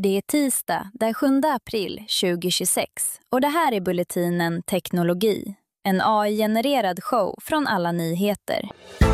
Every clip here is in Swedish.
Det är tisdag, den 7 april 2026 och det här är bulletinen Teknologi. En AI-genererad show från alla nyheter.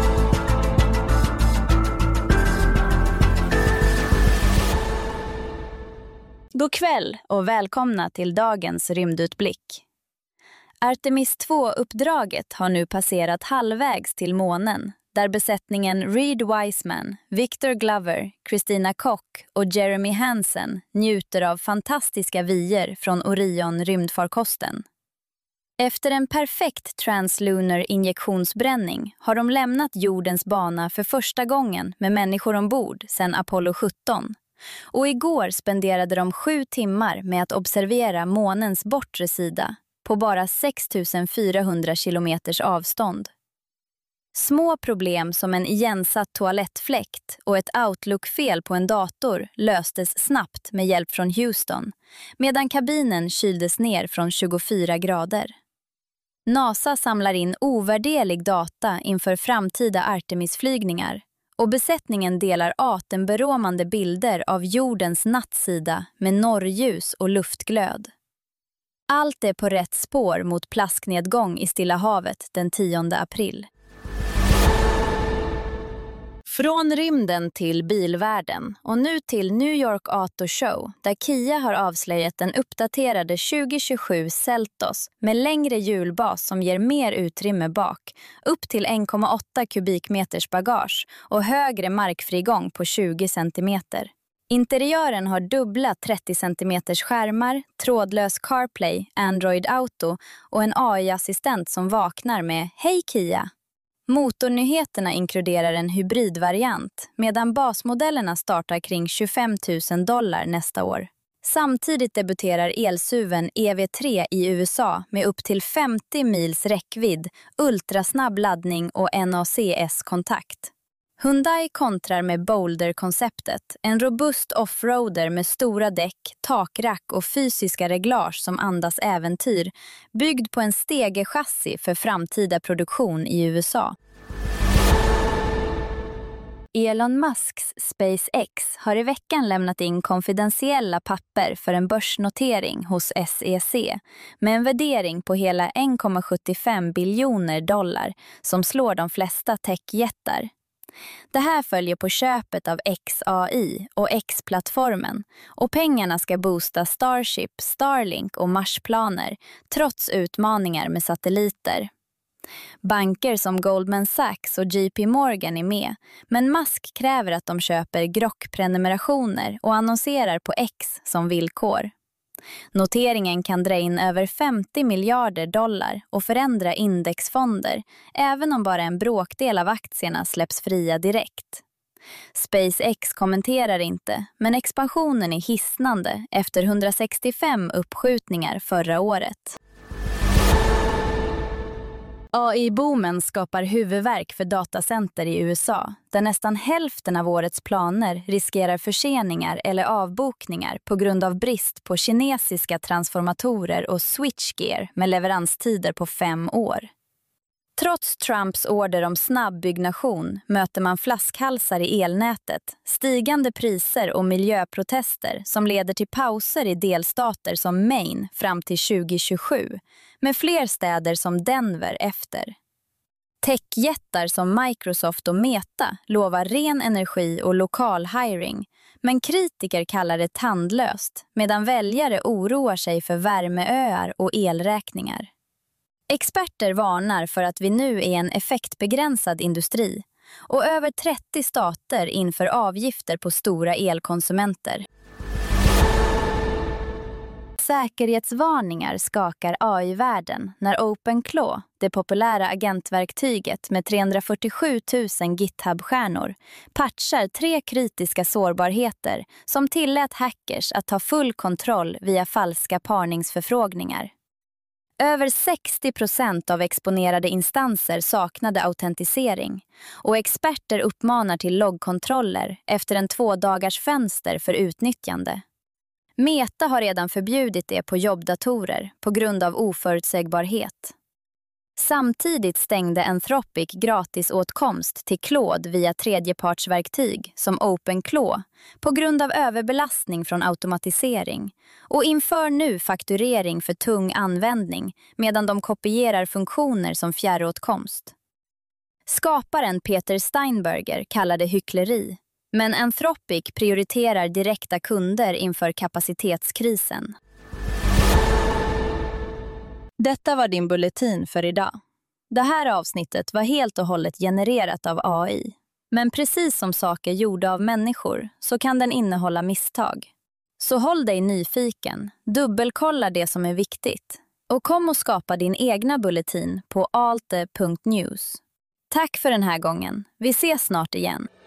God kväll och välkomna till dagens rymdutblick. Artemis 2-uppdraget har nu passerat halvvägs till månen, där besättningen Reed Wiseman, Victor Glover, Christina Koch och Jeremy Hansen njuter av fantastiska vyer från Orion-rymdfarkosten. Efter en perfekt translunar injektionsbränning har de lämnat jordens bana för första gången med människor ombord sedan Apollo 17. Och igår spenderade de 7 timmar med att observera månens bortre sida på bara 6400 kilometers avstånd. Små problem som en igensatt toalettfläkt och ett Outlook-fel på en dator löstes snabbt med hjälp från Houston, medan kabinen kyldes ner från 24 grader. NASA samlar in ovärderlig data inför framtida Artemis-flygningar och besättningen delar atemberåmande bilder av jordens nattsida med norrljus och luftglöd. Allt är på rätt spår mot plasknedgång i Stilla havet den 10 april. Från rymden till bilvärlden och nu till New York Auto Show där Kia har avslöjat den uppdaterade 2027 Seltos med längre hjulbas som ger mer utrymme bak, upp till 1,8 kubikmeters bagage och högre markfrigång på 20 centimeter. Interiören har dubbla 30 cm skärmar, trådlös CarPlay, Android Auto och en AI-assistent som vaknar med Hej Kia! Motornyheterna inkluderar en hybridvariant medan basmodellerna startar kring $25,000 nästa år. Samtidigt debuterar elsuven EV3 i USA med upp till 50 mils räckvidd, ultrasnabb laddning och NACS-kontakt. Hyundai kontrar med Boulder-konceptet, en robust offroader med stora däck, takrack och fysiska reglage som andas äventyr, byggd på en stegechassi för framtida produktion i USA. Elon Musks SpaceX har i veckan lämnat in konfidentiella papper för en börsnotering hos SEC med en värdering på hela $1,75 biljoner som slår de flesta techjättar. Det här följer på köpet av XAI och X-plattformen och pengarna ska boosta Starship, Starlink och Marsplaner trots utmaningar med satelliter. Banker som Goldman Sachs och JP Morgan är med, men Musk kräver att de köper Grok-prenumerationer och annonserar på X som villkor. Noteringen kan dra in över $50 miljarder och förändra indexfonder, även om bara en bråkdel av aktierna släpps fria direkt. SpaceX kommenterar inte, men expansionen är hisnande efter 165 uppskjutningar förra året. AI-boomen skapar huvudvärk för datacenter i USA, där nästan hälften av årets planer riskerar förseningar eller avbokningar på grund av brist på kinesiska transformatorer och switchgear med leveranstider på 5 år. Trots Trumps order om snabb byggnation möter man flaskhalsar i elnätet, stigande priser och miljöprotester som leder till pauser i delstater som Maine fram till 2027, med fler städer som Denver efter. Techjättar som Microsoft och Meta lovar ren energi och lokal hiring, men kritiker kallar det tandlöst, medan väljare oroar sig för värmeöar och elräkningar. Experter varnar för att vi nu är en effektbegränsad industri och över 30 stater inför avgifter på stora elkonsumenter. Säkerhetsvarningar skakar AI-världen när OpenClaw, det populära agentverktyget med 347 000 GitHub-stjärnor, patchar 3 kritiska sårbarheter som tillät hackers att ta full kontroll via falska parningsförfrågningar. Över 60% av exponerade instanser saknade autentisering och experter uppmanar till loggkontroller efter en 2-dagars fönster för utnyttjande. Meta har redan förbjudit det på jobbdatorer på grund av oförutsägbarhet. Samtidigt stängde Anthropic gratisåtkomst till Claude via tredjepartsverktyg som OpenClaw på grund av överbelastning från automatisering och inför nu fakturering för tung användning medan de kopierar funktioner som fjärråtkomst. Skaparen Peter Steinberger kallar det hyckleri, men Anthropic prioriterar direkta kunder inför kapacitetskrisen. Detta var din bulletin för idag. Det här avsnittet var helt och hållet genererat av AI. Men precis som saker gjorda av människor så kan den innehålla misstag. Så håll dig nyfiken, dubbelkolla det som är viktigt och kom och skapa din egna bulletin på alte.news. Tack för den här gången. Vi ses snart igen.